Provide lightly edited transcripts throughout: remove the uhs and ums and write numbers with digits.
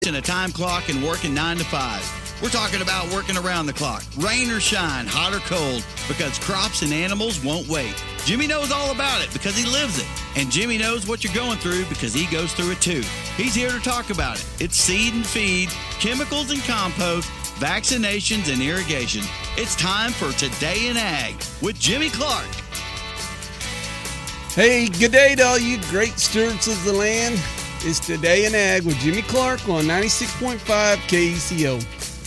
In a time clock and working 9 to 5. We're talking about working around the clock, rain or shine, hot or cold, because crops and animals won't wait. Jimmy knows all about it because he lives it. And Jimmy knows what you're going through because he goes through it too. He's here to talk about it. It's seed and feed, chemicals and compost, vaccinations and irrigation. It's time for Today in Ag with Jimmy Clark. Hey, good day to all you great stewards of the land. It's Today in Ag with Jimmy Clark on 96.5 KECO.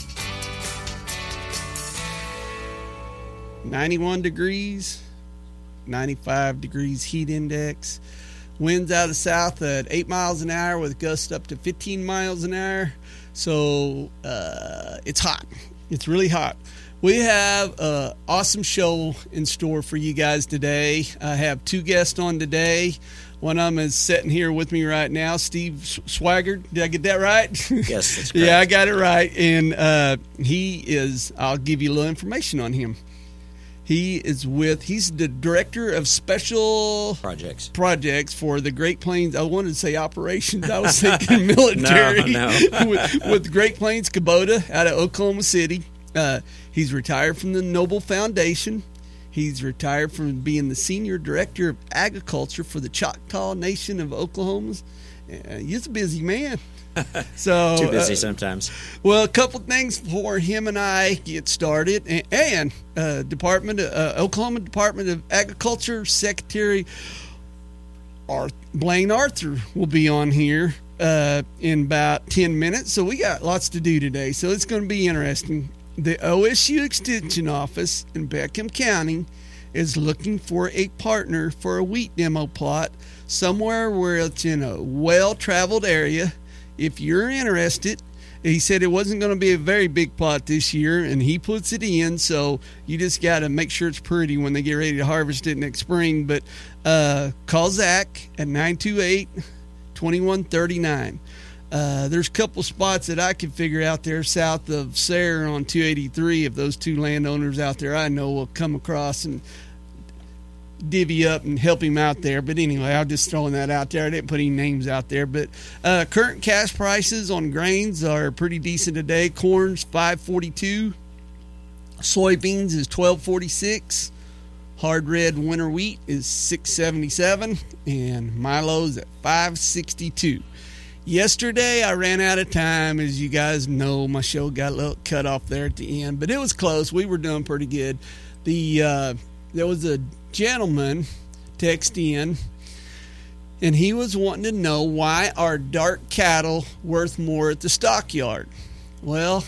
91 degrees, 95 degrees heat index. Winds out of the south at 8 miles an hour with gusts up to 15 miles an hour. So it's hot. It's really hot. We have an awesome show in store for you guys today. I have two guests on today. One of them is sitting here with me right now, Steve Swaggart. Did I get that right? Yes, that's correct. Yeah, I got it right. And I'll give you a little information on him. He's the director of special projects for the Great Plains. I wanted to say operations. I was thinking military. No. with Great Plains Kubota out of Oklahoma City. He's retired from the Noble Foundation. He's retired from being the Senior Director of Agriculture for the Choctaw Nation of Oklahoma. He's a busy man. So too busy sometimes. Well, a couple things before him and I get started. And Oklahoma Department of Agriculture Secretary Blaine Arthur will be on here in about 10 minutes. So we got lots to do today. So it's going to be interesting. The OSU Extension Office in Beckham County is looking for a partner for a wheat demo plot somewhere where it's in a well-traveled area. If you're interested, he said it wasn't going to be a very big plot this year, and he puts it in, so you just got to make sure it's pretty when they get ready to harvest it next spring. But call Zach at 928-2139. There's a couple spots that I can figure out there south of Sayre on 283 if those two landowners out there I know will come across and divvy up and help him out there. But anyway, I'm just throwing that out there. I didn't put any names out there. But current cash prices on grains are pretty decent today. Corn's $5.42. Soybeans is $12.46. Hard red winter wheat is $6.77. And Milo's at $5.62. Yesterday, I ran out of time. As you guys know, my show got a little cut off there at the end, but it was close. We were doing pretty good. There was a gentleman text in, and he was wanting to know why are dark cattle worth more at the stockyard. Well,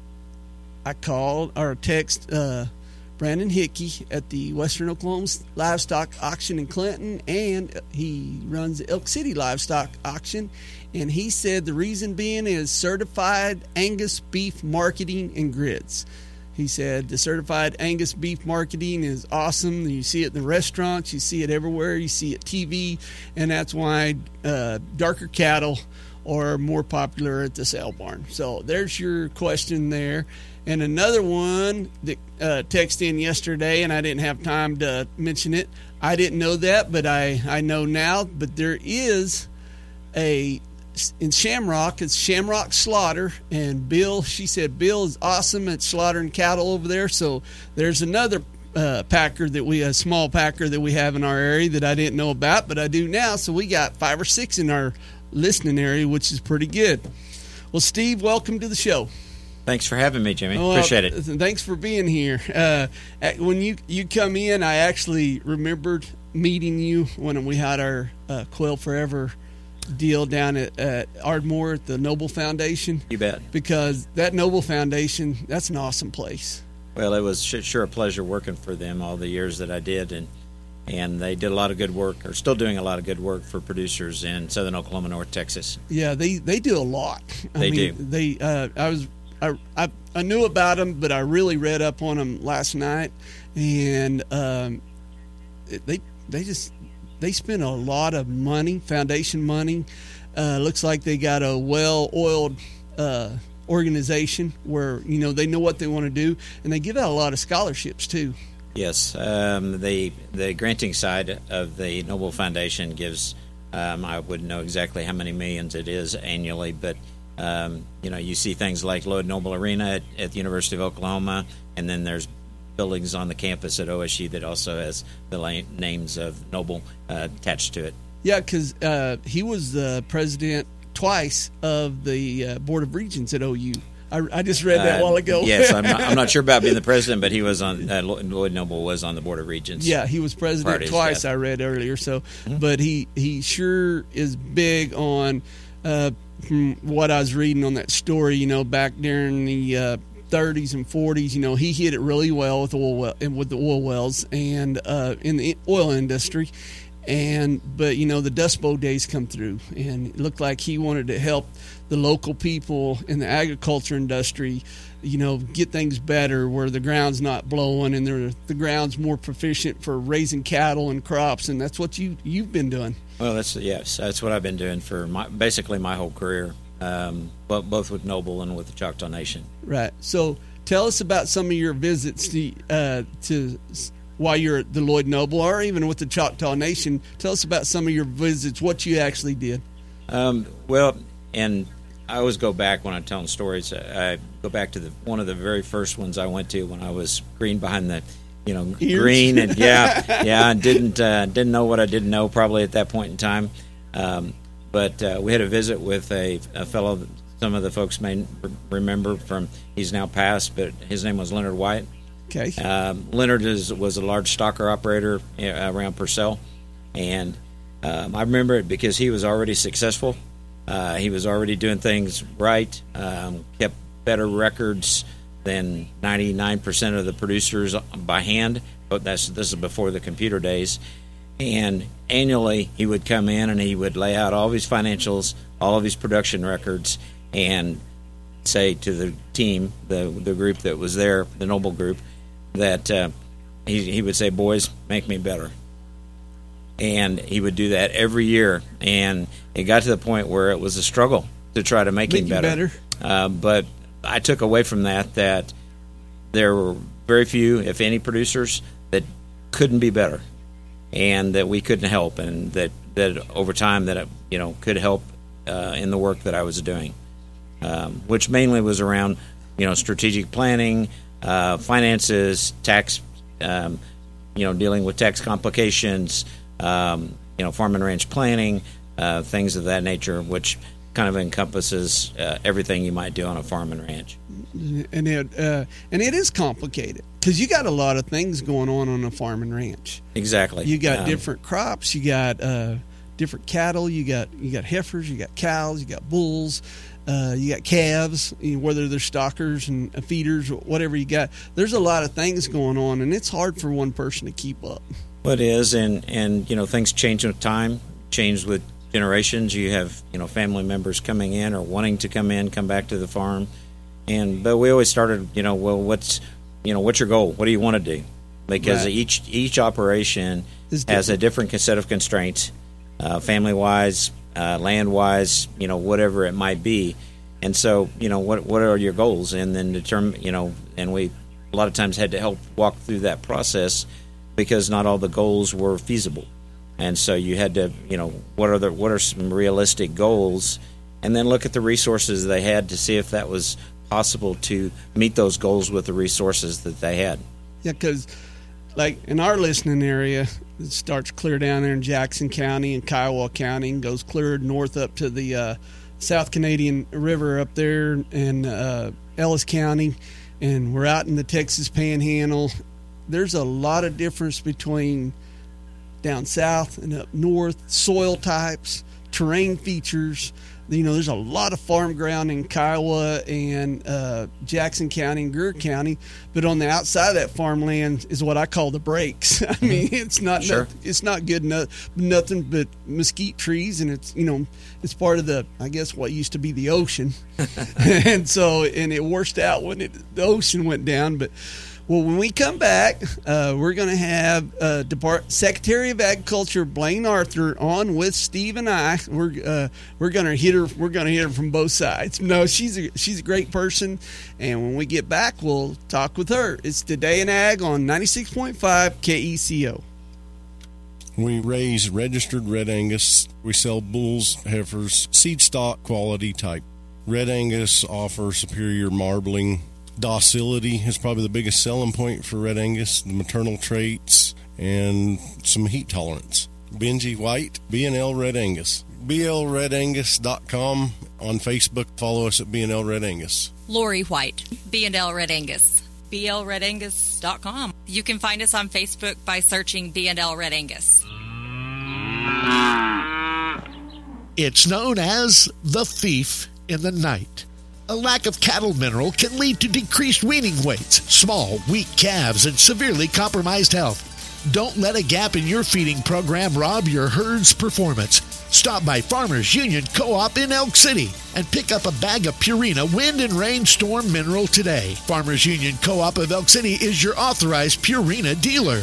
I called or text Brandon Hickey at the Western Oklahoma Livestock Auction in Clinton, and he runs the Elk City Livestock Auction. And he said the reason being is certified Angus beef marketing and grids. He said the certified Angus beef marketing is awesome. You see it in the restaurants. You see it everywhere. You see it TV. And that's why darker cattle are more popular at the sale barn. So there's your question there. And another one that texted in yesterday, and I didn't have time to mention it. I didn't know that, but I know now. But there is in Shamrock, it's Shamrock Slaughter, and she said Bill is awesome at slaughtering cattle over there. So there's another a small packer that we have in our area that I didn't know about, but I do now. So we got 5 or 6 in our listening area, which is pretty good. Well, Steve, welcome to the show. Thanks for having me, Jimmy. Appreciate it. Thanks for being here. When you come in, I actually remembered meeting you when we had our Quail Forever deal down at Ardmore at the Noble Foundation. You bet. Because that Noble Foundation, that's an awesome place. Well, it was sure a pleasure working for them all the years that I did, and they did a lot of good work, or still doing a lot of good work for producers in southern Oklahoma, North Texas. Yeah, they do a lot. They do. I knew about them, but I really read up on them last night, and they spend a lot of money, foundation money. Looks like they got a well-oiled organization where they know what they want to do, and they give out a lot of scholarships too. Yes, the granting side of the Noble Foundation gives. I wouldn't know exactly how many millions it is annually, but You see things like Lloyd Noble Arena at the University of Oklahoma, and then there's buildings on the campus at OSU that also has the names of Noble attached to it. Yeah, because he was the president twice of the Board of Regents at OU. I just read that a while ago. Yes, I'm not sure about being the president, but he was on. Lloyd Noble was on the Board of Regents. Yeah, he was president twice. I read earlier. So, but he sure is big on. From what I was reading on that story, back during the 30s and 40s, he hit it really well with the oil wells and in the oil industry. But the Dust Bowl days come through, and it looked like he wanted to help the local people in the agriculture industry, get things better where the ground's not blowing and the ground's more proficient for raising cattle and crops, and that's what you've been doing. Well, that's what I've been doing for basically my whole career, both with Noble and with the Choctaw Nation. Right. So tell us about some of your visits to while you're at the Lloyd Noble or even with the Choctaw Nation. Tell us about some of your visits, what you actually did. And I always go back when I'm telling stories. I go back to one of the very first ones I went to when I was green behind the, Ears. green, and and didn't know what I didn't know probably at that point in time. But we had a visit with a fellow. Some of the folks may remember he's now passed, but his name was Leonard White. Okay. Leonard was a large stocker operator around Purcell, and I remember it because he was already successful. He was already doing things right, kept better records than 99% of the producers by hand, but this is before the computer days. And annually, he would come in and he would lay out all of his financials, all of his production records, and say to the team, the group that was there, the Noble group, that he would say, "Boys, make me better." And he would do that every year, and it got to the point where it was a struggle to try to make him better. But I took away from that there were very few, if any, producers that couldn't be better, and that we couldn't help, and that over time that could help in the work that I was doing, which mainly was around strategic planning, finances, tax, dealing with tax complications. Farm and ranch planning, things of that nature, which kind of encompasses everything you might do on a farm and ranch. And it is complicated because you got a lot of things going on a farm and ranch. Exactly. You got different crops. You got different cattle. You got heifers. You got cows. You got bulls. You got calves. Whether they're stockers and feeders or whatever you got. There's a lot of things going on, and it's hard for one person to keep up. Well, it is, and things change with time, change with generations. You have family members coming in or wanting to come back to the farm, but we always started what's your goal? What do you want to do? Because right. each operation has a different set of constraints, family wise, land wise, whatever it might be, and so what are your goals, and then determine and we a lot of times had to help walk through that process. Because not all the goals were feasible, and so you had to, what are some realistic goals, and then look at the resources they had to see if that was possible to meet those goals with the resources that they had. Yeah, because like in our listening area, it starts clear down there in Jackson County and Kiowa County, and goes clear north up to the South Canadian River up there in Ellis County, and we're out in the Texas Panhandle. There's a lot of difference between down south and up north, soil types, terrain features. There's a lot of farm ground in Kiowa and Jackson County and Greer County, but on the outside of that farmland is what I call the breaks. I mean, it's not it's not good nothing but mesquite trees, and it's part of what used to be the ocean, and it washed out when the ocean went down, but. Well, when we come back, we're going to have Secretary of Agriculture Blaine Arthur on with Steve and I. We're going to hit her. We're going to hit her from both sides. No, she's a great person, and when we get back, we'll talk with her. It's Today in Ag on 96.5 KECO. We raise registered red Angus. We sell bulls, heifers, seed stock, quality type. Red Angus offers superior marbling. Docility is probably the biggest selling point for Red Angus, the maternal traits, and some heat tolerance. Benji White, B&L Red Angus. BLRedAngus.com. On Facebook, follow us at B&L Red Angus. Lori White, B&L Red Angus. BLRedAngus.com. You can find us on Facebook by searching B&L Red Angus. It's known as the thief in the night. A lack of cattle mineral can lead to decreased weaning weights, small, weak calves, and severely compromised health. Don't let a gap in your feeding program rob your herd's performance. Stop by Farmers Union Co-op in Elk City and pick up a bag of Purina Wind and Rainstorm Mineral today. Farmers Union Co-op of Elk City is your authorized Purina dealer.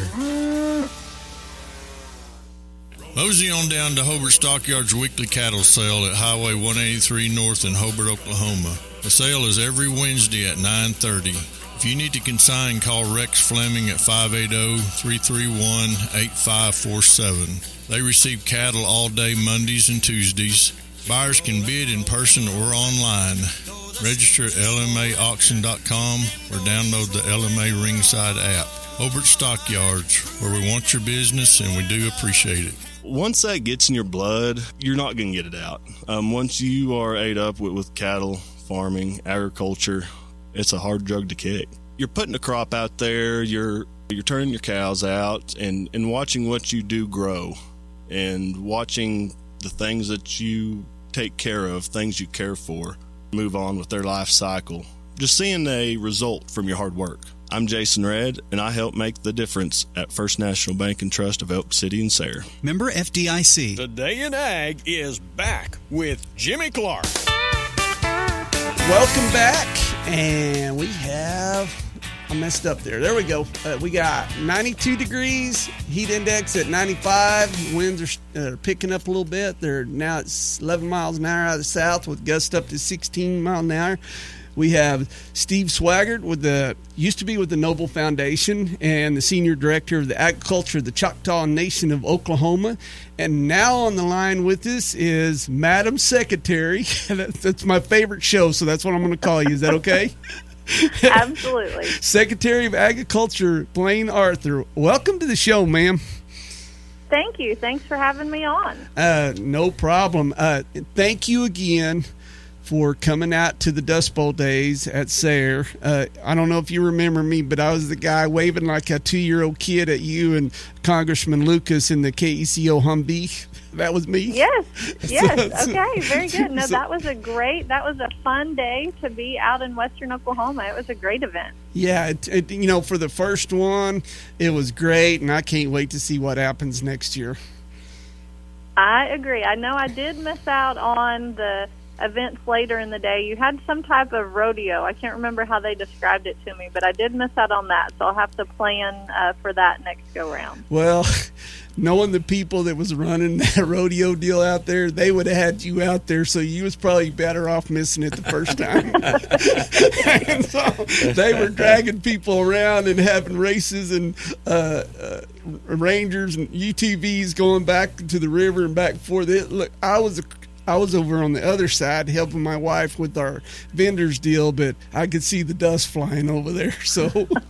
Mosey on down to Hobart Stockyards weekly cattle sale at Highway 183 North in Hobart, Oklahoma. The sale is every Wednesday at 9:30. If you need to consign, call Rex Fleming at 580-331-8547. They receive cattle all day Mondays and Tuesdays. Buyers can bid in person or online. Register at LMAauction.com or download the LMA Ringside app. Hobart Stockyards, where we want your business and we do appreciate it. Once that gets in your blood, you're not going to get it out. Once you are ate up with cattle, farming, agriculture, it's a hard drug to kick. You're putting a crop out there, you're turning your cows out and watching what you do grow and watching the things that you take care of, things you care for, move on with their life cycle. Just seeing a result from your hard work. I'm Jason Redd, and I help make the difference at First National Bank and Trust of Elk City and Sayre. Member FDIC. Today in Ag is back with Jimmy Clark. Welcome back, and we have, I messed up there. There we go. We got 92 degrees, heat index at 95. Winds are picking up a little bit. They're now at 11 miles an hour out of the south with gusts up to 16 miles an hour. We have Steve Swaggart used to be with the Noble Foundation and the senior director of the agriculture of the Choctaw Nation of Oklahoma. And now on the line with us is Madam Secretary. That's my favorite show, so that's what I'm going to call you. Is that okay? Absolutely. Secretary of Agriculture, Blaine Arthur. Welcome to the show, ma'am. Thank you. Thanks for having me on. No problem. Thank you again for coming out to the Dust Bowl days at Sayre. I don't know if you remember me, but I was the guy waving like a 2-year-old kid at you and Congressman Lucas in the KECO Humvee. That was me. Yes. Okay, very good. No, that was a fun day to be out in western Oklahoma. It was a great event. Yeah, for the first one, it was great, and I can't wait to see what happens next year. I agree. I know I did miss out on the events later in the day. You had some type of rodeo. I can't remember how they described it to me, but I did miss out on that, so I'll have to plan for that next go-round. Well, knowing the people that was running that rodeo deal out there, they would have had you out there, so you was probably better off missing it the first time. And so they were dragging people around and having races and Rangers and UTVs going back to the river and back and forth. Look, I was over on the other side helping my wife with our vendors deal, but I could see the dust flying over there. So,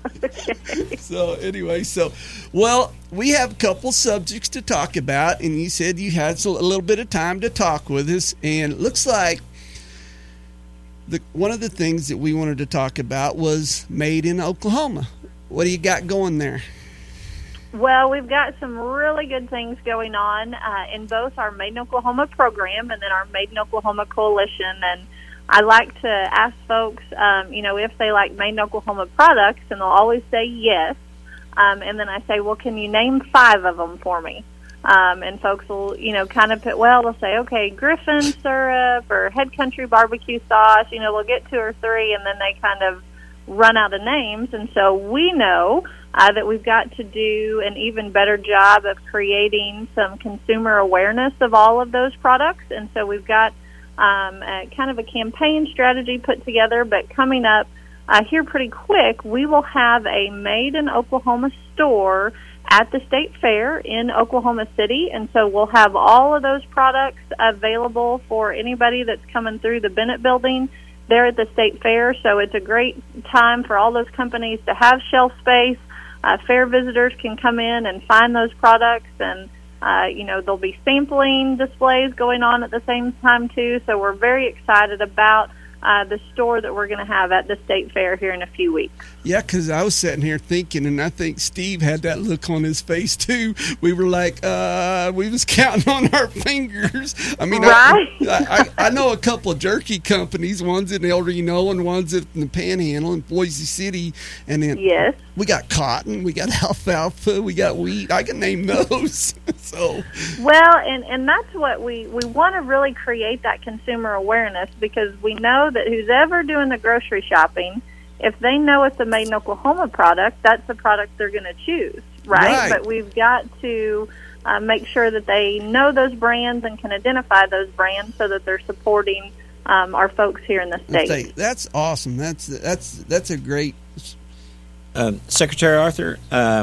well, we have a couple subjects to talk about, and you said you had a little bit of time to talk with us, and it looks like one of the things that we wanted to talk about was Made in Oklahoma. What do you got going there? Well, we've got some really good things going on in both our Made in Oklahoma program and then our Made in Oklahoma coalition. And I like to ask folks, if they like Made in Oklahoma products, and they'll always say yes. And then I say, well, can you name 5 of them for me? And folks will, kind of put, they'll say, okay, Griffin syrup or Head Country barbecue sauce. They'll get 2 or 3, and then they kind of run out of names. And so we know that we've got to do an even better job of creating some consumer awareness of all of those products. And so we've got kind of a campaign strategy put together, but coming up here pretty quick, we will have a Made in Oklahoma store at the State Fair in Oklahoma City, and so we'll have all of those products available for anybody that's coming through the Bennett Building there at the State Fair. So it's a great time for all those companies to have shelf space. Fair visitors can come in and find those products, and there'll be sampling displays going on at the same time too. So we're very excited about the store that we're going to have at the State Fair here in a few weeks. Yeah, because I was sitting here thinking, and I think Steve had that look on his face too. We were like, we was counting on our fingers. I mean, right? I know a couple of jerky companies, one's in El Reno and one's in the Panhandle in Boise City, and then yes, we got cotton, we got alfalfa, we got wheat. I can name those. So well, and that's what we want to really create, that consumer awareness, because we know that who's ever doing the grocery shopping, if they know it's a Made in Oklahoma product, that's the product they're going to choose, right? But we've got to make sure that they know those brands and can identify those brands so that they're supporting our folks here in the state. That's awesome. That's a great. Secretary Arthur,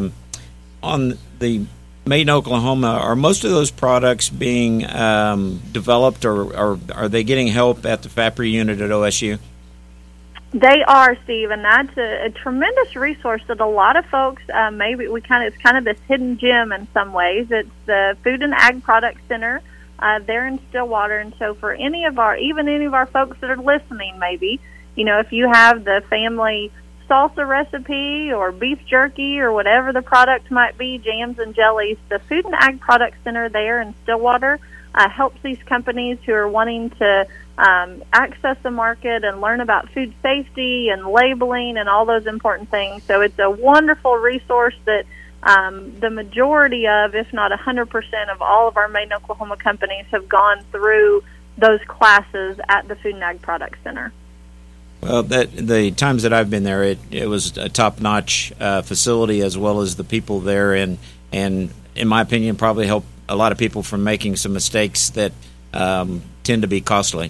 on the Made in Oklahoma, are most of those products being developed, or are they getting help at the FAPRI unit at OSU? They are, Steve, and that's a tremendous resource that a lot of folks it's kind of this hidden gem in some ways. It's the Food and Ag Product Center there in Stillwater, and so for any of our folks that are listening, maybe, if you have the family salsa recipe or beef jerky or whatever the product might be, jams and jellies, the Food and Ag Product Center there in Stillwater helps these companies who are wanting to access the market and learn about food safety and labeling and all those important things. So it's a wonderful resource that the majority of, if not 100% of all of our Made in Oklahoma companies have gone through those classes at the Food and Ag Product Center. Well, the times that I've been there, it was a top-notch facility, as well as the people there, and in my opinion, probably help a lot of people from making some mistakes that tend to be costly.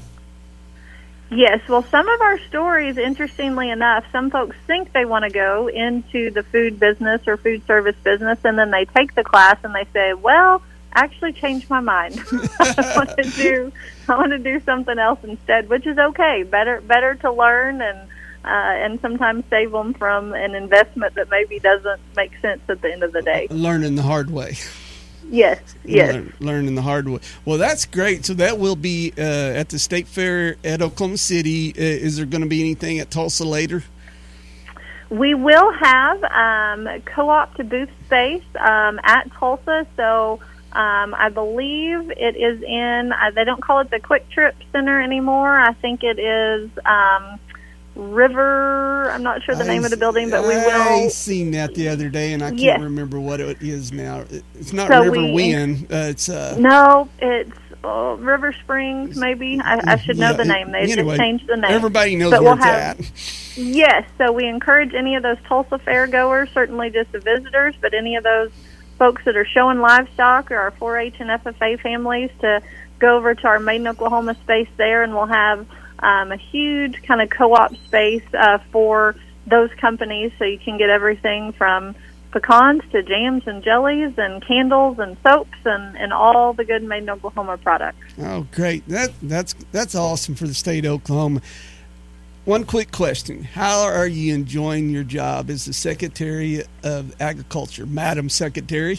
Yes, well, some of our stories, interestingly enough, some folks think they want to go into the food business or food service business, and then they take the class and they say, well, actually changed my mind. I want to do something else instead, which is okay. Better to learn and sometimes save them from an investment that maybe doesn't make sense at the end of the day. Learning the hard way. Yes. Learning the hard way. Well, that's great. So that will be at the State Fair at Oklahoma City. Is there going to be anything at Tulsa later? We will have co-op to booth space at Tulsa. So I believe it is in, they don't call it the Quick Trip Center anymore. I think it is River, I'm not sure the name of the building, but we will. I seen that the other day, and I can't remember what it is now. It's not River Wind. No, it's River Springs, maybe. I should know the name. They just changed the name. Everybody knows where it's at. Yes, so we encourage any of those Tulsa fair goers, certainly just the visitors, but any of those folks that are showing livestock or our 4-H and FFA families to go over to our Made in Oklahoma space there, and we'll have a huge kind of co-op space for those companies, so you can get everything from pecans to jams and jellies and candles and soaps and all the good Made in Oklahoma products. Oh, great. That's awesome for the state of Oklahoma. One quick question. How are you enjoying your job as the Secretary of Agriculture, Madam Secretary?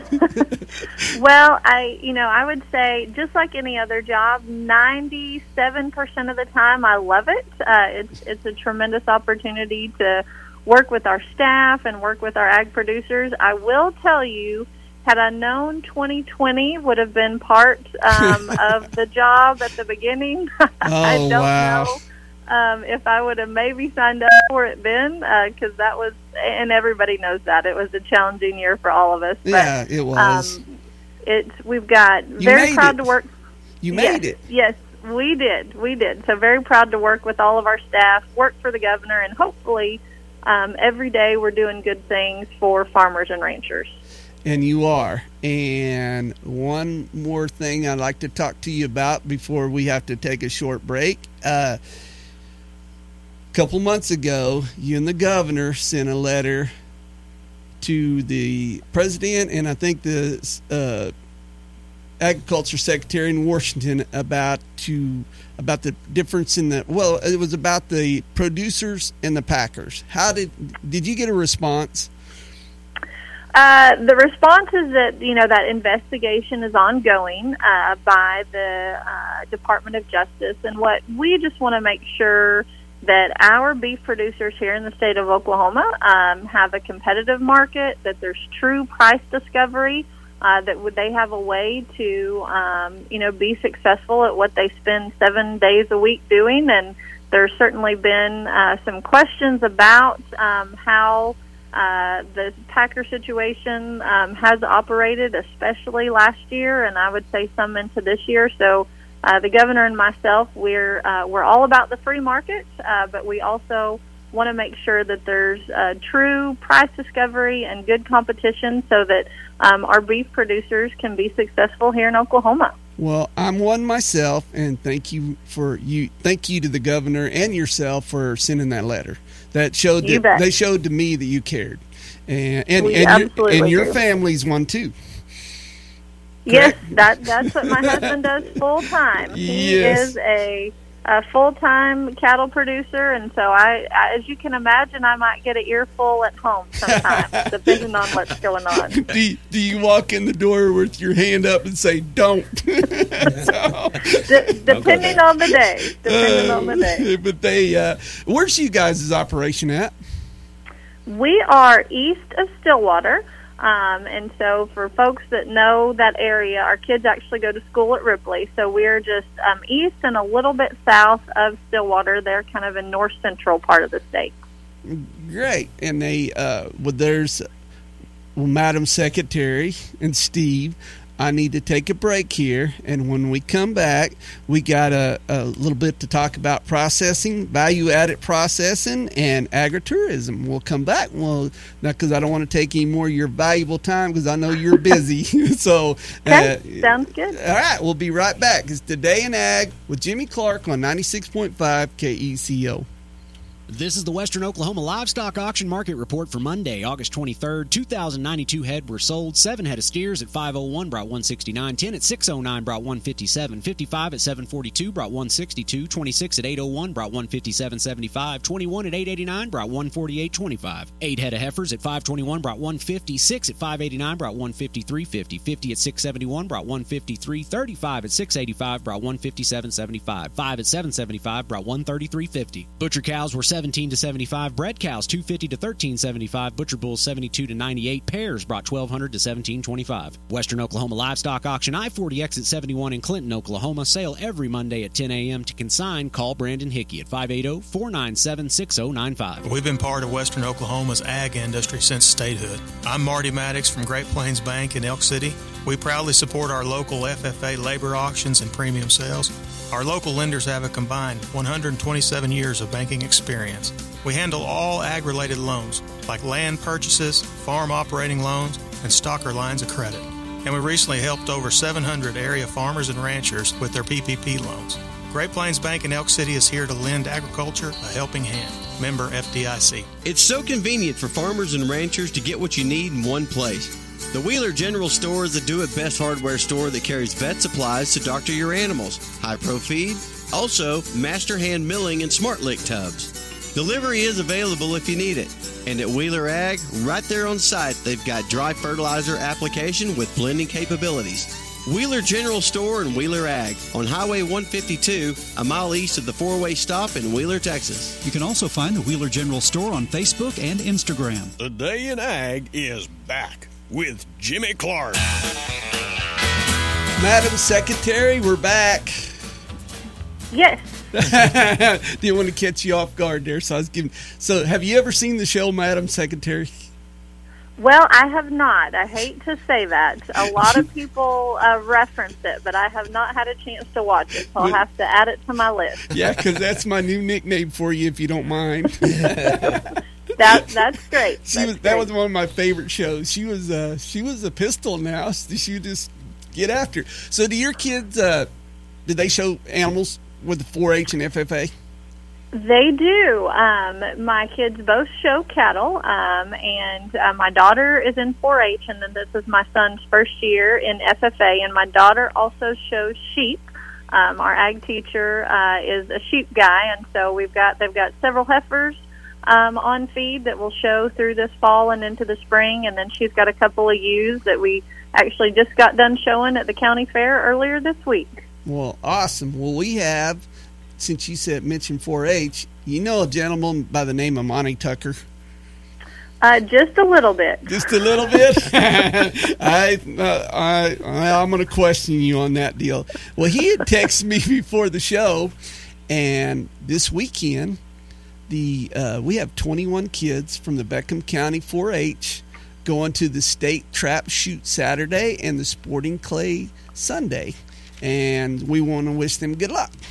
Well, I would say, just like any other job, 97% of the time I love it. It's a tremendous opportunity to work with our staff and work with our ag producers. I will tell you, had I known 2020 would have been part of the job at the beginning, I don't know. If I would have maybe signed up for it then, because that was, and everybody knows that, it was a challenging year for all of us. But, yeah, it was. We've got very proud to work. You made it. Yes, we did. So very proud to work with all of our staff, work for the governor, and hopefully every day we're doing good things for farmers and ranchers. And you are. And one more thing I'd like to talk to you about before we have to take a short break. Couple months ago, you and the governor sent a letter to the president and I think the agriculture secretary in Washington about the difference in it was about the producers and the packers. How did you get a response? The response is that, that investigation is ongoing by the Department of Justice, and what we just want to make sure that our beef producers here in the state of Oklahoma have a competitive market, that there's true price discovery, that they have a way to, be successful at what they spend 7 days a week doing. And there's certainly been some questions about how the Packer situation has operated, especially last year, and I would say some into this year. So the governor and myself, we're all about the free market, but we also want to make sure that there's true price discovery and good competition so that our beef producers can be successful here in Oklahoma. Well, I'm one myself, and thank you to the governor and yourself for sending that letter. That showed they showed to me that you cared, and your family's one too. Yes, that's what my husband does full time. He is a full-time cattle producer, and so I, as you can imagine, I might get an earful at home sometimes, depending on what's going on. Do you walk in the door with your hand up and say, don't? Depending on the day. But where's you guys' operation at? We are east of Stillwater. And so for folks that know that area, our kids actually go to school at Ripley. So we're just east and a little bit south of Stillwater. They're kind of in north central part of the state. Great. And there's Madam Secretary and Steve. I need to take a break here, and when we come back, we got a little bit to talk about processing, value-added processing, and agritourism. We'll come back. Well, not because I don't want to take any more of your valuable time, because I know you're busy. So, okay, sounds good. All right, we'll be right back. It's Today in Ag with Jimmy Clark on 96.5 KECO. This is the Western Oklahoma Livestock Auction Market Report for Monday, August 23rd. 2,092 head were sold. 7 head of steers at 501 brought 169. 10 at 609 brought 157. 55 at 742 brought 162. 26 at 801 brought 157.75. 21 at 889 brought 148.25. 8 head of heifers at 521 brought 150. 6 at 589 brought 153.50. 50 at 671 brought 153. 35 at 685 brought 157.75. 5 at 775 brought 133.50. Butcher cows were 17 to 75, bred cows 250 to 1375, butcher bulls 72 to 98, pairs brought 1200 to 1725. Western Oklahoma Livestock Auction, I-40 exit 71 in Clinton, Oklahoma. Sale every Monday at 10 a.m. To consign, call Brandon Hickey at 580-497-6095. We've been part of Western Oklahoma's ag industry since statehood. I'm Marty Maddox from Great Plains Bank in Elk City. We proudly support our local FFA labor auctions and premium sales. Our local lenders have a combined 127 years of banking experience. We handle all ag-related loans, like land purchases, farm operating loans, and stocker lines of credit. And we recently helped over 700 area farmers and ranchers with their PPP loans. Great Plains Bank in Elk City is here to lend agriculture a helping hand. Member FDIC. It's so convenient for farmers and ranchers to get what you need in one place. The Wheeler General Store is the do-it-best hardware store that carries vet supplies to doctor your animals, high-pro feed, also master hand milling and smart lick tubs. Delivery is available if you need it. And at Wheeler Ag, right there on site, they've got dry fertilizer application with blending capabilities. Wheeler General Store and Wheeler Ag on Highway 152, a mile east of the four-way stop in Wheeler, Texas. You can also find the Wheeler General Store on Facebook and Instagram. Today in Ag is back with Jimmy Clark. Madam Secretary, we're back. Yes. Didn't want to catch you off guard there, so I was giving. So, have you ever seen the show, Madam Secretary? Well, I have not. I hate to say that. A lot of people reference it, but I have not had a chance to watch it, so I'll have to add it to my list. Yeah, because that's my new nickname for you, if you don't mind. That's great. That was one of my favorite shows. She was a pistol now. She would just get after. So do your kids, did they show animals with the 4-H and FFA? They do. My kids both show cattle, and my daughter is in 4-H, and then this is my son's first year in FFA, and my daughter also shows sheep. Our ag teacher is a sheep guy, and so they've got several heifers on feed that will show through this fall and into the spring, and then she's got a couple of ewes that we actually just got done showing at the county fair earlier this week. Well, awesome. Well, we have, since you mentioned 4-H, you know a gentleman by the name of Monty Tucker? Just a little bit. Just a little bit? I'm going to question you on that deal. Well, he had texted me before the show, and this weekend, we have 21 kids from the Beckham County 4-H going to the state trap shoot Saturday and the sporting clay Sunday, and we want to wish them good luck.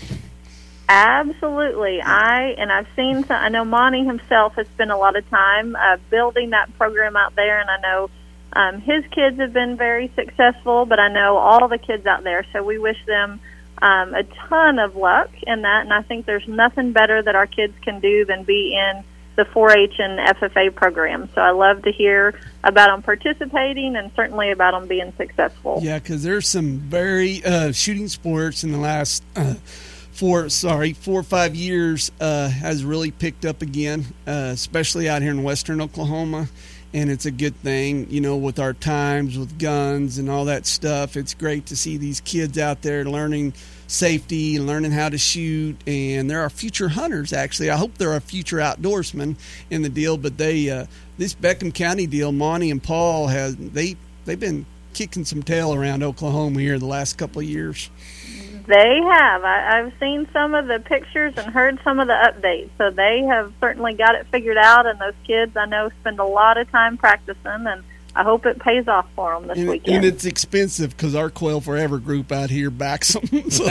Absolutely. I've seen some, I know Monty himself has spent a lot of time building that program out there, and I know his kids have been very successful, but I know all the kids out there, so we wish them a ton of luck in that, and I think there's nothing better that our kids can do than be in the 4-H and FFA program. So I love to hear about them participating and certainly about them being successful. Yeah, because there's some very shooting sports in the last 4 or 5 years has really picked up again, especially out here in western Oklahoma. And it's a good thing, with our times with guns and all that stuff. It's great to see these kids out there learning safety and learning how to shoot. And there are future hunters, actually. I hope there are future outdoorsmen in the deal. But this Beckham County deal, Monty and Paul, they've been kicking some tail around Oklahoma here the last couple of years. They have. I've seen some of the pictures and heard some of the updates. So they have certainly got it figured out, and those kids, I know, spend a lot of time practicing, and I hope it pays off for them this weekend. And it's expensive because our Quail Forever group out here backs them. So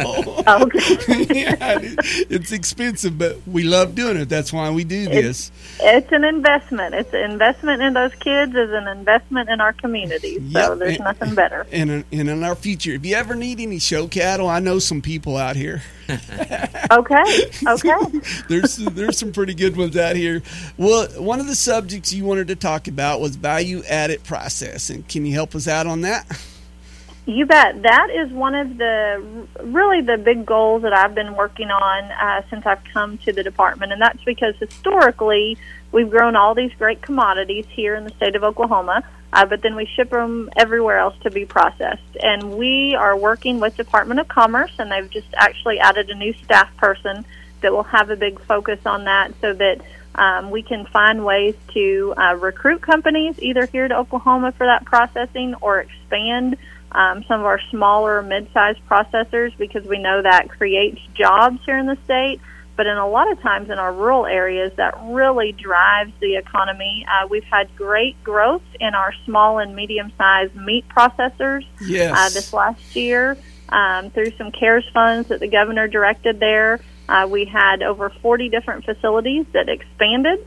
yeah, it's expensive, but we love doing it. That's why we do this. It's an investment. It's an investment in those kids is an investment in our community. So there's nothing better. And in our future, if you ever need any show cattle, I know some people out here. Okay. There's some pretty good ones out here. Well, one of the subjects you wanted to talk about was value-added processing. Can you help us out on that? You bet. That is one of the big goals that I've been working on since I've come to the department, and that's because historically we've grown all these great commodities here in the state of Oklahoma, but then we ship them everywhere else to be processed. And we are working with Department of Commerce, and they've just actually added a new staff person that will have a big focus on that so that we can find ways to recruit companies either here to Oklahoma for that processing or expand some of our smaller mid-sized processors, because we know that creates jobs here in the state. But in a lot of times in our rural areas, that really drives the economy. We've had great growth in our small and medium-sized meat processors this last year through some CARES funds that the governor directed there. We had over 40 different facilities that expanded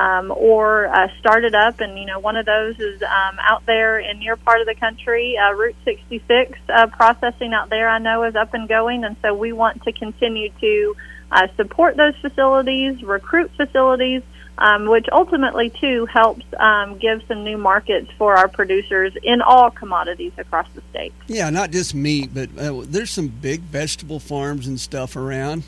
or started up, and one of those is out there in your part of the country. Route 66 processing out there, I know, is up and going, and so we want to continue to support those facilities, recruit facilities, which ultimately, too, helps give some new markets for our producers in all commodities across the state. Yeah, not just meat, but there's some big vegetable farms and stuff around.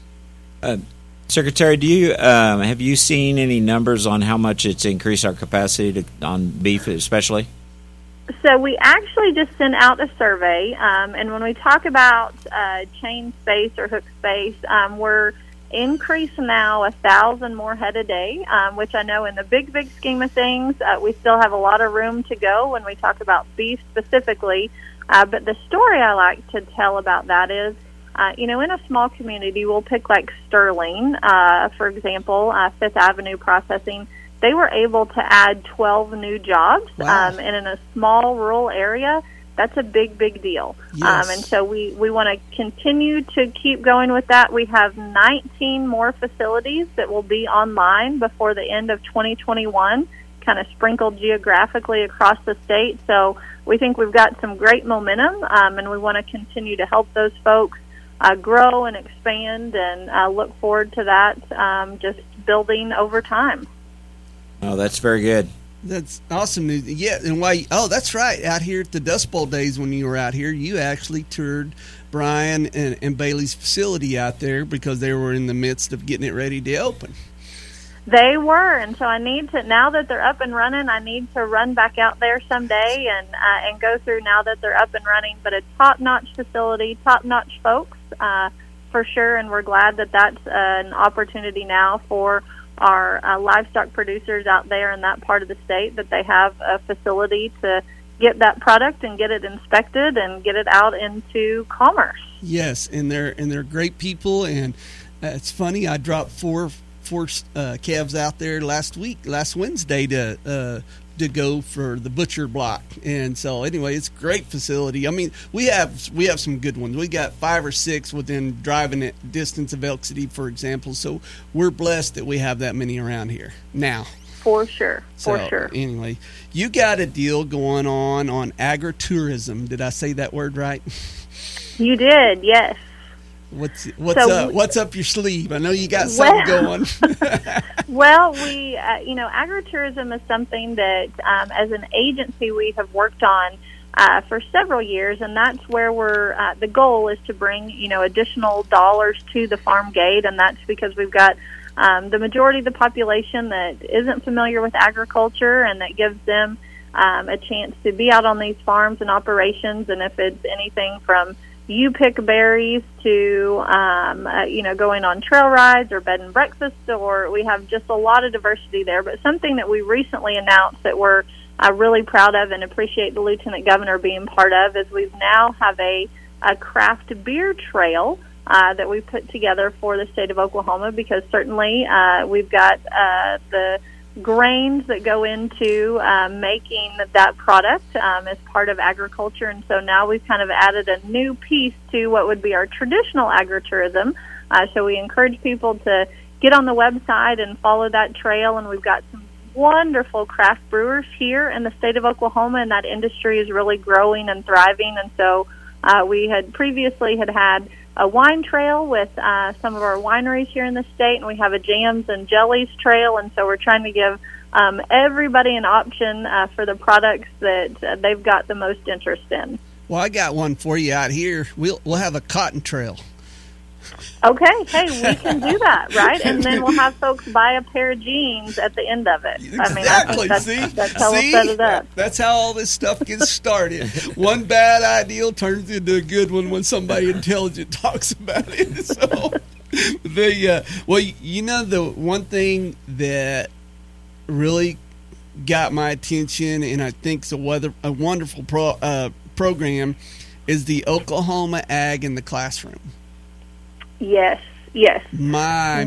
Secretary, do you have you seen any numbers on how much it's increased our capacity on beef, especially? So we actually just sent out a survey, and when we talk about chain space or hook space, we're increasing now 1,000 more head a day, which I know in the big scheme of things, we still have a lot of room to go when we talk about beef specifically. But the story I like to tell about that is, in a small community, we'll pick like Sterling, for example, Fifth Avenue Processing. They were able to add 12 new jobs, and in a small rural area, that's a big deal. Yes. And so we want to continue to keep going with that. We have 19 more facilities that will be online before the end of 2021, kind of sprinkled geographically across the state. So we think we've got some great momentum, and we want to continue to help those folks grow and expand, and look forward to that just building over time. Oh, that's very good. That's awesome news. Yeah, and why? Oh, that's right. Out here at the Dust Bowl days, when you were out here, you actually toured Brian and Bailey's facility out there because they were in the midst of getting it ready to open. They were, and so I need to, now that they're up and running, I need to run back out there someday and go through now that they're up and running. But a top-notch facility, top-notch folks, for sure, and we're glad that that's an opportunity now for our livestock producers out there in that part of the state, that they have a facility to get that product and get it inspected and get it out into commerce. Yes, and they're great people, and it's funny, I dropped four calves out there last Wednesday to go for the butcher block. And so anyway, it's a great facility. I mean, we have some good ones. We got 5 or 6 within driving distance of Elk City, for example. So we're blessed that we have that many around here now. For sure. Anyway, you got a deal going on agritourism. Did I say that word right? You did, yes. What's up your sleeve? I know you got something going. Well, we, agritourism is something that, as an agency, we have worked on for several years, and that's where the goal is to bring, additional dollars to the farm gate, and that's because we've got the majority of the population that isn't familiar with agriculture, and that gives them a chance to be out on these farms and operations, and if it's anything from you pick berries to, going on trail rides or bed and breakfast, or we have just a lot of diversity there. But something that we recently announced that we're really proud of and appreciate the Lieutenant Governor being part of is we now have a craft beer trail that we put together for the state of Oklahoma, because certainly we've got the grains that go into making that product as part of agriculture, and so now we've kind of added a new piece to what would be our traditional agritourism. So we encourage people to get on the website and follow that trail, and we've got some wonderful craft brewers here in the state of Oklahoma, and that industry is really growing and thriving. And so we had previously had a wine trail with some of our wineries here in the state, and we have a jams and jellies trail, and so we're trying to give everybody an option for the products that they've got the most interest in. Well, I got one for you out here. We'll have a cotton trail. Okay, hey, we can do that, right? And then we'll have folks buy a pair of jeans at the end of it. Exactly. That's how we'll set it up. That's how all this stuff gets started. One bad idea turns into a good one when somebody intelligent talks about it. So, the one thing that really got my attention, and I think is a wonderful program, is the Oklahoma Ag in the Classroom. Yes. My.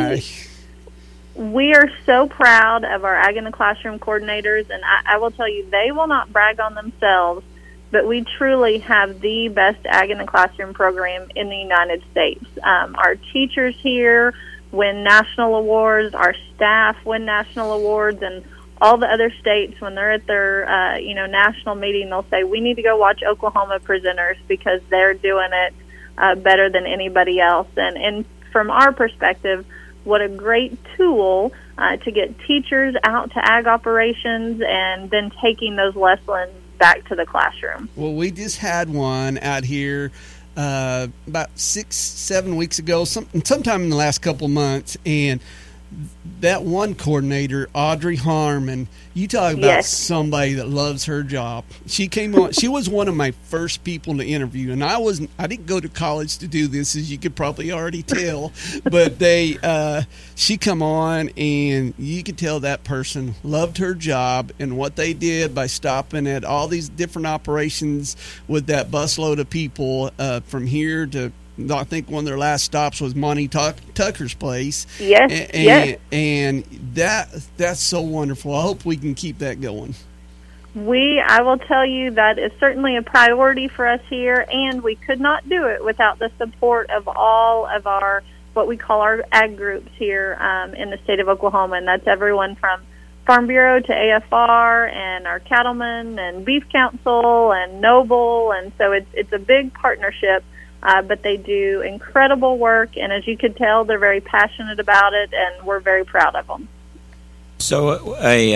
We are so proud of our Ag in the Classroom coordinators, and I will tell you, they will not brag on themselves, but we truly have the best Ag in the Classroom program in the United States. Our teachers here win national awards, our staff win national awards, and all the other states, when they're at their national meeting, they'll say, we need to go watch Oklahoma presenters because they're doing it better than anybody else. And from our perspective, what a great tool to get teachers out to ag operations and then taking those lessons back to the classroom. Well, we just had one out here about 6-7 weeks ago, sometime in the last couple months, and that one coordinator, Audrey Harmon, you talk about somebody that loves her job. She came on. She was one of my first people to interview, and I didn't go to college to do this, as you could probably already tell. But she come on, and you could tell that person loved her job and what they did by stopping at all these different operations with that busload of people from here to. I think one of their last stops was Monty Tucker's place. Yes. And that's so wonderful. I hope we can keep that going. I will tell you, that is certainly a priority for us here, and we could not do it without the support of all of our, what we call our ag groups here in the state of Oklahoma, and that's everyone from Farm Bureau to AFR and our cattlemen and Beef Council and Noble, and so it's a big partnership but they do incredible work, and as you could tell, they're very passionate about it, and we're very proud of them. So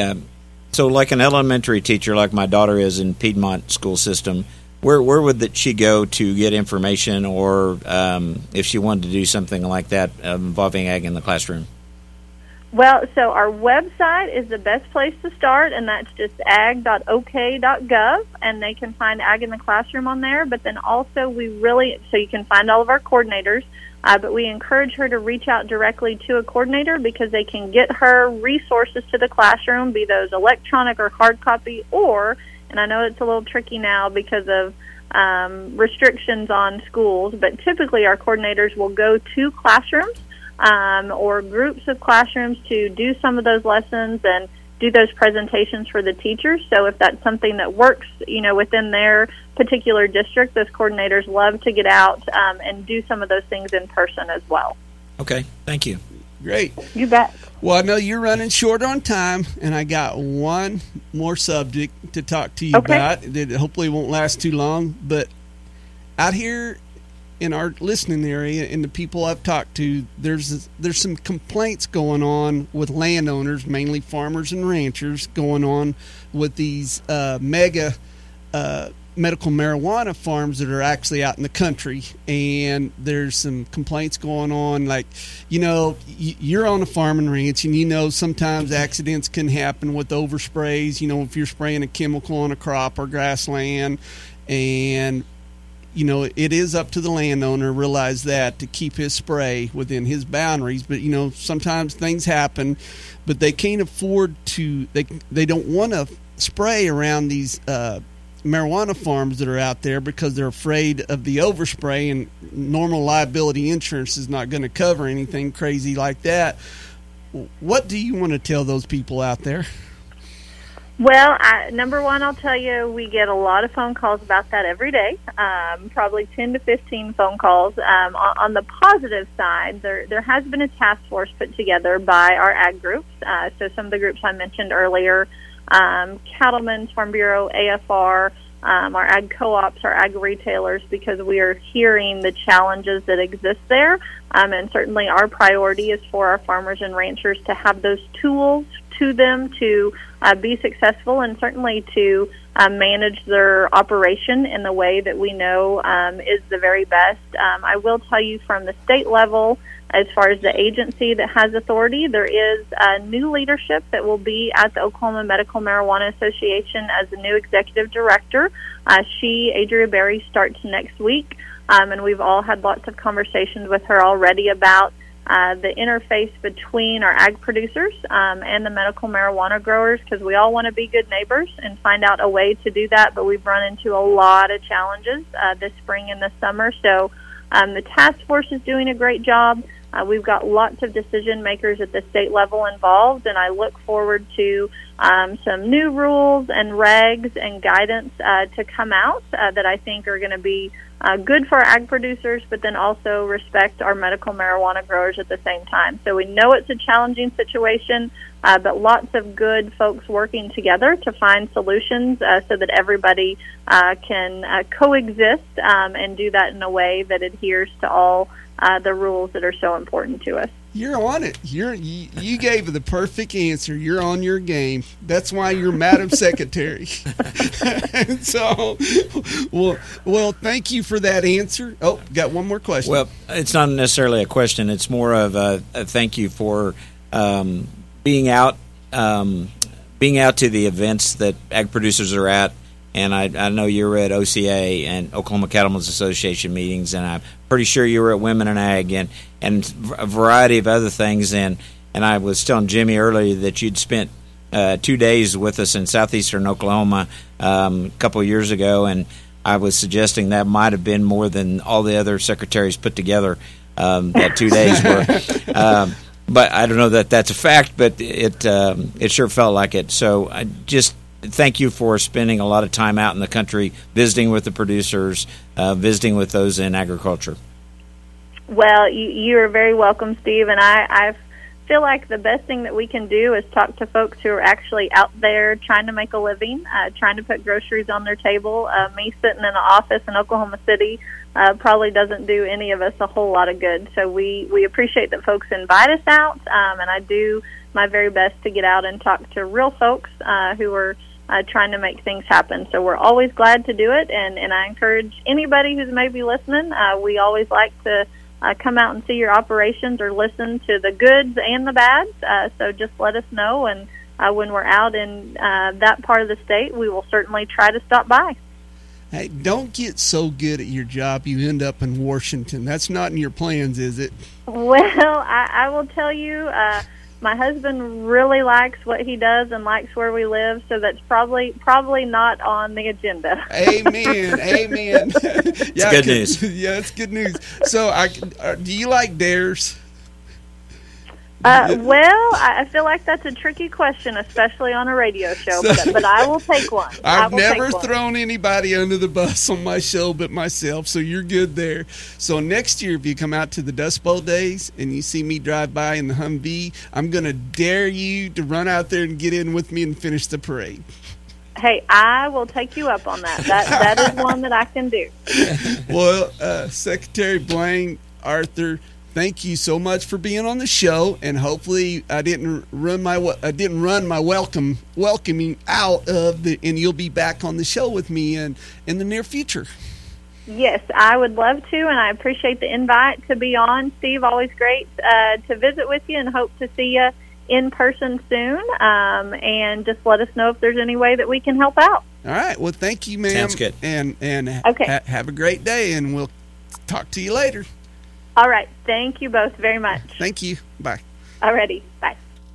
so like an elementary teacher, like my daughter is in Piedmont school system, where would she go to get information, or if she wanted to do something like that involving ag in the classroom? Well, so our website is the best place to start, and that's just ag.ok.gov, and they can find Ag in the Classroom on there. But then also so you can find all of our coordinators, but we encourage her to reach out directly to a coordinator because they can get her resources to the classroom, be those electronic or hard copy, or, and I know it's a little tricky now because of restrictions on schools, but typically our coordinators will go to classrooms or groups of classrooms to do some of those lessons and do those presentations for the teachers. So if that's something that works, within their particular district, those coordinators love to get out and do some of those things in person as well. Okay, thank you. Great. You bet. Well, I know you're running short on time, and I got one more subject to talk to you about that hopefully won't last too long. But out here in our listening area and the people I've talked to, there's some complaints going on with landowners, mainly farmers and ranchers, going on with these mega medical marijuana farms that are actually out in the country. And there's some complaints going on, like, you're on a farm and ranch, and sometimes accidents can happen with oversprays, if you're spraying a chemical on a crop or grassland, and it is up to the landowner, realize that, to keep his spray within his boundaries. But, sometimes things happen, but they can't afford to, they don't want to spray around these marijuana farms that are out there because they're afraid of the overspray, and normal liability insurance is not going to cover anything crazy like that. What do you want to tell those people out there? Well, number one, I'll tell you, we get a lot of phone calls about that every day, probably 10 to 15 phone calls. On the positive side, there has been a task force put together by our ag groups. So some of the groups I mentioned earlier, Cattlemen's Farm Bureau, AFR, our ag co-ops, our ag retailers, because we are hearing the challenges that exist there. And certainly our priority is for our farmers and ranchers to have those tools to them to be successful, and certainly to manage their operation in the way that we know is the very best. I will tell you, from the state level, as far as the agency that has authority, there is new leadership that will be at the Oklahoma Medical Marijuana Association as the new executive director. Adria Berry, starts next week, and we've all had lots of conversations with her already about the interface between our ag producers and the medical marijuana growers, because we all want to be good neighbors and find out a way to do that, but we've run into a lot of challenges this spring and this summer. So the task force is doing a great job. We've got lots of decision makers at the state level involved, and I look forward to some new rules and regs and guidance to come out that I think are going to be good for our ag producers, but then also respect our medical marijuana growers at the same time. So we know it's a challenging situation, but lots of good folks working together to find solutions so that everybody can coexist and do that in a way that adheres to all the rules that are so important to us. You're on it. You gave the perfect answer. You're on your game. That's why you're Madam Secretary. And so, well, thank you for that answer. Oh, got one more question. Well, it's not necessarily a question. It's more of a thank you for being out to the events that ag producers are at. And I know you were at OCA and Oklahoma Cattlemen's Association meetings, and I'm pretty sure you were at Women in Ag and a variety of other things. And I was telling Jimmy earlier that you'd spent 2 days with us in southeastern Oklahoma a couple of years ago, and I was suggesting that might have been more than all the other secretaries put together that 2 days were. But I don't know that that's a fact, but it sure felt like it. So I just thank you for spending a lot of time out in the country, visiting with the producers, visiting with those in agriculture. Well, you are very welcome, Steve, and I've feel like the best thing that we can do is talk to folks who are actually out there trying to make a living, trying to put groceries on their table. Me sitting in an office in Oklahoma City probably doesn't do any of us a whole lot of good. So we appreciate that folks invite us out, and I do my very best to get out and talk to real folks who are trying to make things happen. So we're always glad to do it, and I encourage anybody who's maybe listening, we always like to come out and see your operations or listen to the goods and the bads. So just let us know, and when we're out in that part of the state, we will certainly try to stop by. Hey, don't get so good at your job you end up in Washington. That's not in your plans, is it? Well, I will tell you, my husband really likes what he does and likes where we live, so that's probably not on the agenda. Amen. Amen. It's good news. Yeah, it's good news. So, do you like dares? Well, I feel like that's a tricky question, especially on a radio show, but I will take one. I've never thrown anybody under the bus on my show but myself, so you're good there. So next year, if you come out to the Dust Bowl days and you see me drive by in the Humvee, I'm going to dare you to run out there and get in with me and finish the parade. Hey, I will take you up on that. That is one that I can do. Well, Secretary Blaine, Arthur, thank you so much for being on the show, and hopefully I didn't run my welcoming out of the, and you'll be back on the show with me in the near future. Yes, I would love to, and I appreciate the invite to be on. Steve, always great to visit with you, and hope to see you in person soon. And just let us know if there's any way that we can help out. All right. Well, thank you, ma'am. Sounds good. And okay. Have a great day, and we'll talk to you later. All right. Thank you both very much. Thank you. Bye. Alrighty. Bye.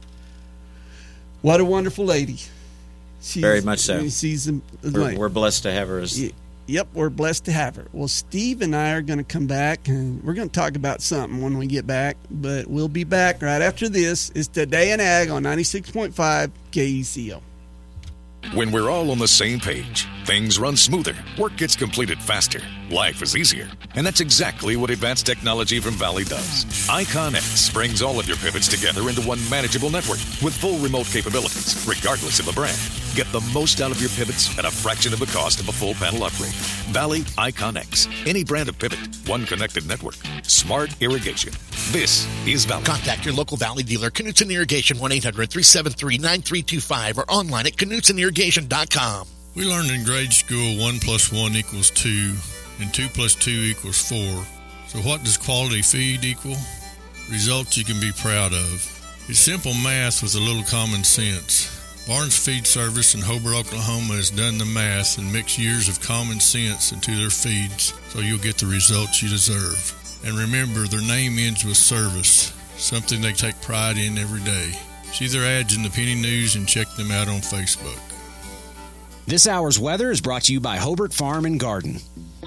What a wonderful lady. Very much so. We're blessed to have her as... Yep, we're blessed to have her. Well, Steve and I are going to come back, and we're going to talk about something when we get back, but we'll be back right after this. It's Today in Ag on 96.5 KECO. When we're all on the same page, things run smoother, work gets completed faster, life is easier. And that's exactly what advanced technology from Valley does. IconX brings all of your pivots together into one manageable network with full remote capabilities, regardless of the brand. Get the most out of your pivots at a fraction of the cost of a full panel upgrade. Valley IconX. Any brand of pivot, one connected network. Smart irrigation. This is Valley. Contact your local Valley dealer, Knutson Irrigation, 1-800-373-9325, or online at KnutsenIrrigation.com. We learned in grade school 1 + 1 = 2, and 2 + 2 = 4. So what does quality feed equal? Results you can be proud of. It's simple math with a little common sense. Barnes Feed Service in Hobart, Oklahoma has done the math and mixed years of common sense into their feeds so you'll get the results you deserve. And remember, their name ends with service, something they take pride in every day. See their ads in the Penny News and check them out on Facebook. This hour's weather is brought to you by Hobart Farm and Garden.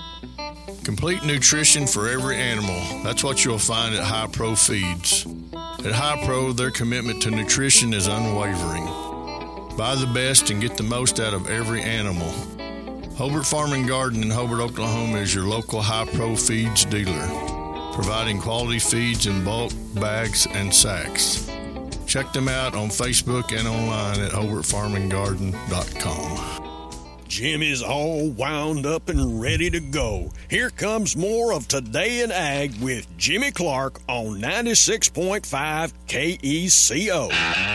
Complete nutrition for every animal. That's what you'll find at High Pro Feeds. At High Pro, their commitment to nutrition is unwavering. Buy the best and get the most out of every animal. Hobart Farm and Garden in Hobart, Oklahoma is your local High Pro Feeds dealer, providing quality feeds in bulk, bags, and sacks. Check them out on Facebook and online at HobartFarmandGarden.com. Jim is all wound up and ready to go. Here comes more of Today in Ag with Jimmy Clark on 96.5 KECO.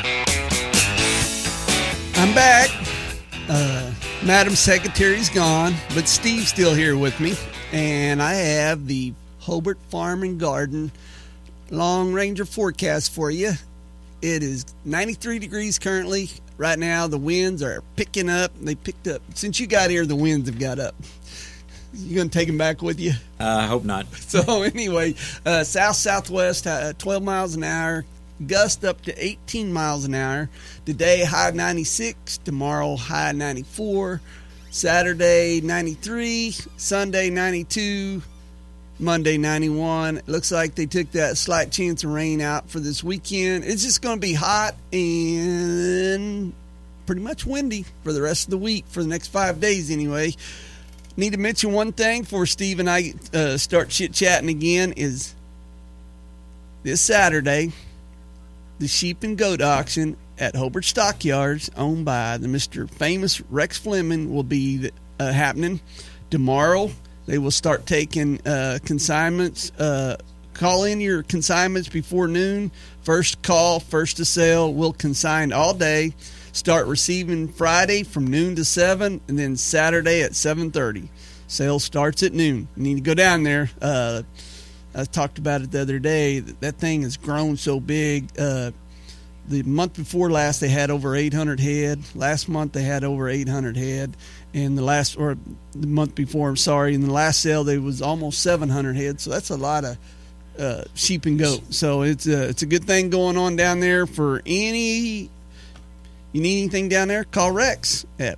I'm back. Madam Secretary's gone, but Steve's still here with me. And I have the Hobart Farm and Garden Long Ranger forecast for you. It is 93 degrees currently. Right now, the winds are picking up. They picked up. Since you got here, the winds have got up. You going to take them back with you? I hope not. So anyway, south-southwest, 12 miles an hour. Gust up to 18 miles an hour. Today, high 96. Tomorrow, high 94. Saturday, 93. Sunday, 92. Monday, 91. It looks like they took that slight chance of rain out for this weekend. It's just going to be hot and pretty much windy for the rest of the week, for the next 5 days anyway. Need to mention one thing before Steve and I start chit-chatting again is this Saturday, the sheep and goat auction at Hobart Stockyards, owned by the Mr. Famous Rex Fleming, will be happening tomorrow. They will start taking consignments. Call in your consignments before noon. First call, first to sell. We'll consign all day. Start receiving Friday from noon to 7, and then Saturday at 7:30. Sale starts at noon. You need to go down there. I talked about it the other day. That thing has grown so big. The month before last, they had over 800 head. Last month, they had over 800 head. And the month before, in the last sale, there was almost 700 head. So that's a lot of sheep and goat. So it's a good thing going on down there. For you need anything down there, call Rex at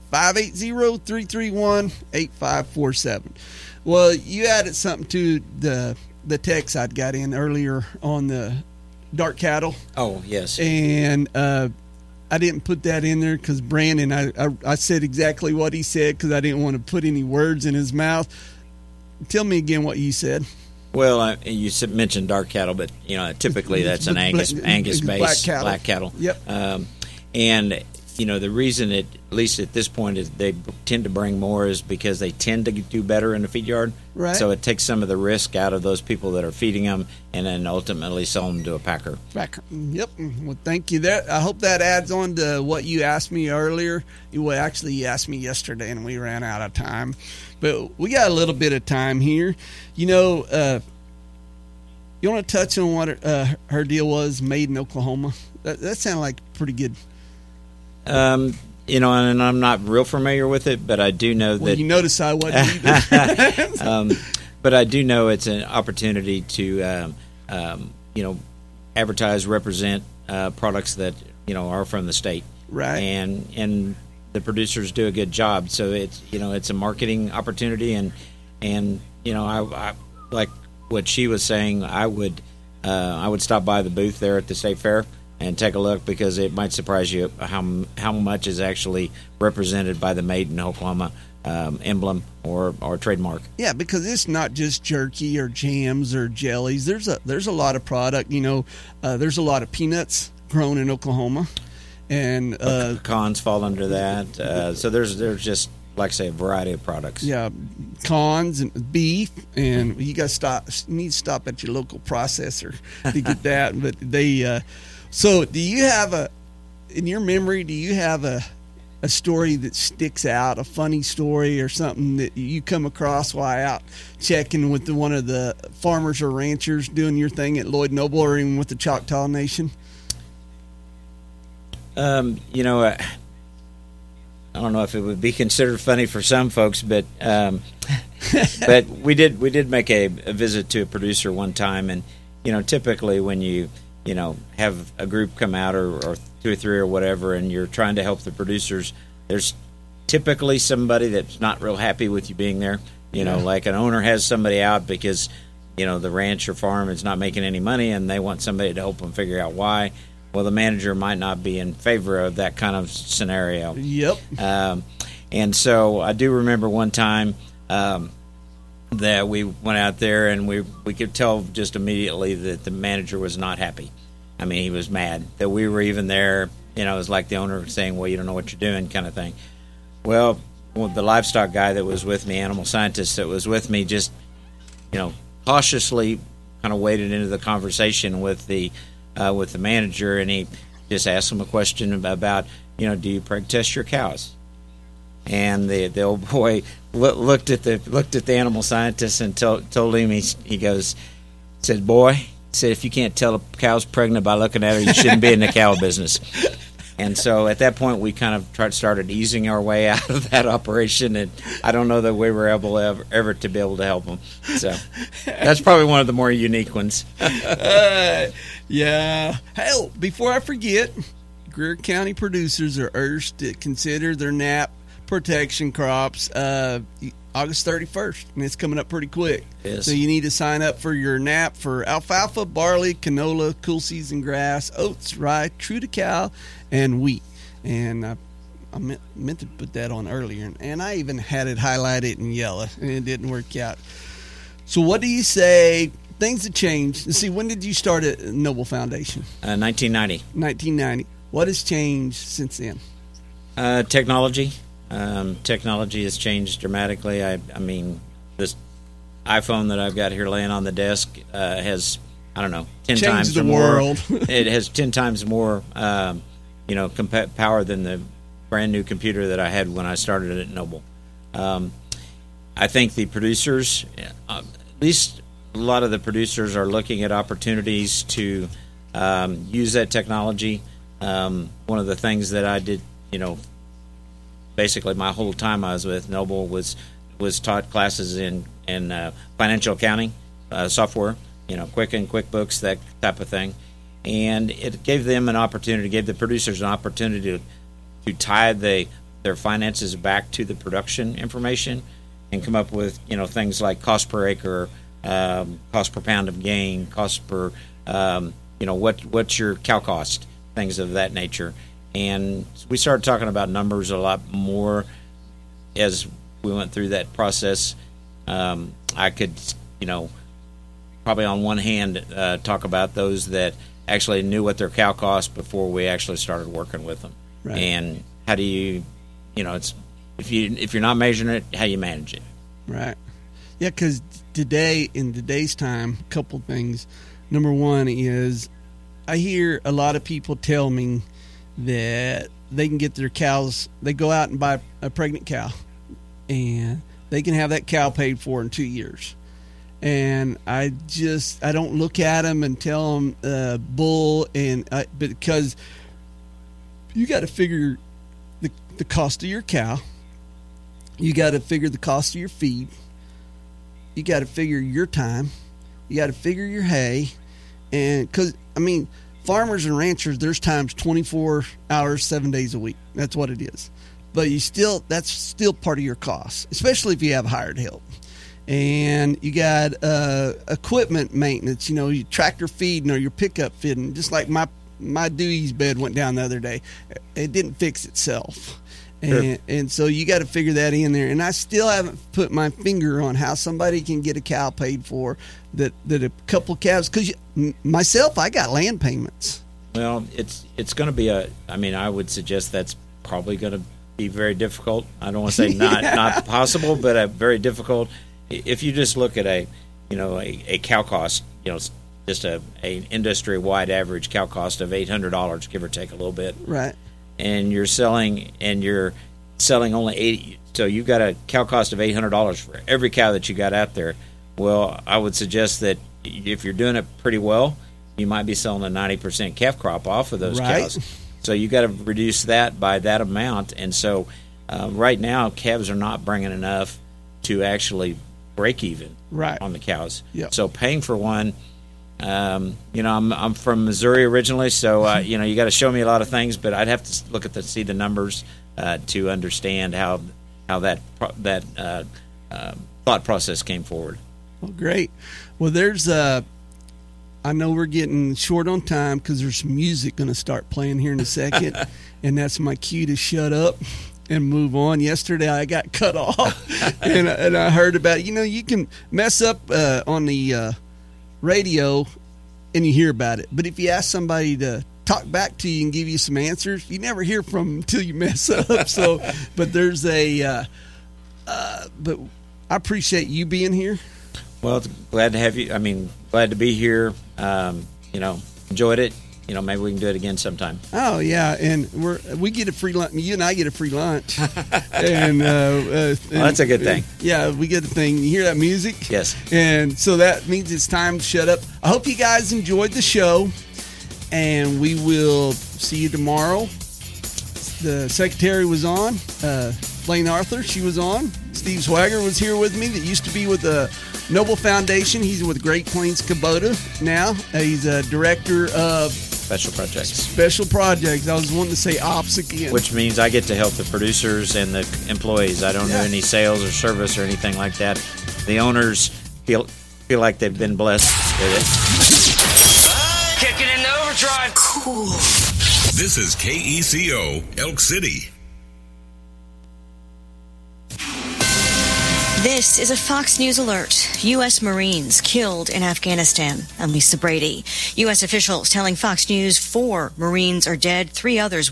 580-331-8547. Well, you added something to the text I'd got in earlier on the dark cattle. Oh, yes. And I didn't put that in there because Brandon, I said exactly what he said because I didn't want to put any words in his mouth. Tell me again what you said. Well, you mentioned dark cattle, but typically that's an Angus-based black cattle. Yep. And the reason at least at this point is they tend to bring more is because they tend to do better in the feed yard. Right. So it takes some of the risk out of those people that are feeding them, and then ultimately sell them to a packer. Yep. Well, thank you. I hope that adds on to what you asked me earlier. Well, actually, you asked me yesterday, and we ran out of time. But we got a little bit of time here. You want to touch on what her deal was, made in Oklahoma? That sounded like pretty good. And I'm not real familiar with it, but I do know that. You notice I wasn't either. But I do know it's an opportunity to, advertise, represent products that are from the state, right? And the producers do a good job. So it's a marketing opportunity, and I like what she was saying. I would stop by the booth there at the state fair and take a look, because it might surprise you how much is actually represented by the Made in Oklahoma emblem or trademark. Yeah, because it's not just jerky or jams or jellies. There's a lot of product. There's a lot of peanuts grown in Oklahoma, and pecans fall under that. So there's just, like I say, a variety of products. Yeah, cons and beef, and you got need to stop at your local processor to get that. But they. So, do you have in your memory, do you have a story that sticks out, a funny story or something that you come across while out checking with one of the farmers or ranchers doing your thing at Lloyd Noble or even with the Choctaw Nation? I don't know if it would be considered funny for some folks, but but we did make a visit to a producer one time, and typically when you have a group come out or 2 or 3 or whatever, and you're trying to help the producers, there's typically somebody that's not real happy with you being there. Like an owner has somebody out because, the ranch or farm is not making any money, and they want somebody to help them figure out why. Well, the manager might not be in favor of that kind of scenario. Yep. And so I do remember one time that we went out there, and we could tell just immediately that the manager was not happy. I mean, he was mad that we were even there. It was like the owner saying, well, you don't know what you're doing, kind of thing. Well, the livestock guy that was with me, animal scientist that was with me, just, cautiously kind of waded into the conversation with the manager, and he just asked him a question about, do you preg test your cows? And the old boy looked at the animal scientist and told him, he said, boy, if you can't tell a cow's pregnant by looking at her, you shouldn't be in the cow business. And so at that point, we kind of started easing our way out of that operation, and I don't know that we were able ever to be able to help them. So that's probably one of the more unique ones. Yeah. Hell, before I forget, Greer County producers are urged to consider their NAP protection crops August 31st, and it's coming up pretty quick. Yes. So you need to sign up for your NAP for alfalfa, barley, canola, cool season grass, oats, rye, true to cow, and wheat. And I meant to put that on earlier, and I even had it highlighted in yellow, and it didn't work out. So what do you say things have changed. See, when did you start at Noble Foundation? 1990. 1990. What has changed since then? Technology. Technology has changed dramatically. I mean, this iPhone that I've got here laying on the desk has, I don't know, 10 Changed times the or more. world. It has 10 times more, power than the brand new computer that I had when I started at Noble. I think the producers, at least a lot of the producers, are looking at opportunities to use that technology. One of the things that I did, basically my whole time I was with Noble was taught classes in financial accounting software, Quicken, QuickBooks, that type of thing, and it gave them an opportunity, gave the producers an opportunity to tie their finances back to the production information and come up with things like cost per acre, cost per pound of gain, cost per what's your cow cost, things of that nature. And we started talking about numbers a lot more as we went through that process. I could, probably on one hand talk about those that actually knew what their cow cost before we actually started working with them. Right. And how do you, it's if you're not measuring it, how you manage it. Right. Yeah, because in today's time, a couple things. Number one is I hear a lot of people tell me that they can get their cows, they go out and buy a pregnant cow, and they can have that cow paid for in 2 years. And I don't look at them and tell them bull, because you got to figure the cost of your cow, you got to figure the cost of your feed, you got to figure your time, you got to figure your hay, and because farmers and ranchers, there's times 24 hours, 7 days a week. That's what it is. But that's still part of your cost, especially if you have hired help. And you got equipment maintenance, your tractor feeding or your pickup feeding. Just like my Dewey's bed went down the other day. It didn't fix itself. Sure. And so you got to figure that in there. And I still haven't put my finger on how somebody can get a cow paid for that a couple of calves. Because myself, I got land payments. Well, it's going to be I would suggest that's probably going to be very difficult. I don't want to say not possible, but very difficult. If you just look at a cow cost, just a industry-wide average cow cost of $800, give or take a little bit. Right. And you're selling only 80, so you've got a cow cost of $800 for every cow that you got out there. Well, I would suggest that if you're doing it pretty well, you might be selling a 90% calf crop off of those cows. So you got to reduce that by that amount. And so right now, calves are not bringing enough to actually break even on the cows. Yep. So paying for one. I'm from Missouri originally, so you got to show me a lot of things, but I'd have to look at see the numbers to understand how that thought process came forward. Well, great. Well, there's I know we're getting short on time because there's some music going to start playing here in a second, and that's my cue to shut up and move on. Yesterday I got cut off, and I heard about you can mess up on the radio and you hear about it, but if you ask somebody to talk back to you and give you some answers, you never hear from them until you mess up. So but there's but I appreciate you being here. Well, glad to have you. Glad to be here. Enjoyed it. Maybe we can do it again sometime. Oh yeah, and we get a free lunch. You and I get a free lunch, and that's a good thing. Yeah, we get a thing. You hear that music? Yes. And so that means it's time to shut up. I hope you guys enjoyed the show, and we will see you tomorrow. The secretary was on. Blaine Arthur, she was on. Steve Swagger was here with me. That used to be with the Noble Foundation. He's with Great Plains Kubota now. He's a director of Special projects. I was wanting to say ops again. Which means I get to help the producers and the employees. I don't do any sales or service or anything like that. The owners feel like they've been blessed with it. Kicking in the overdrive. Cool. This is KECO, Elk City. This is a Fox News alert. U.S. Marines killed in Afghanistan. I'm Lisa Brady. U.S. officials telling Fox News 4 Marines are dead, 3 others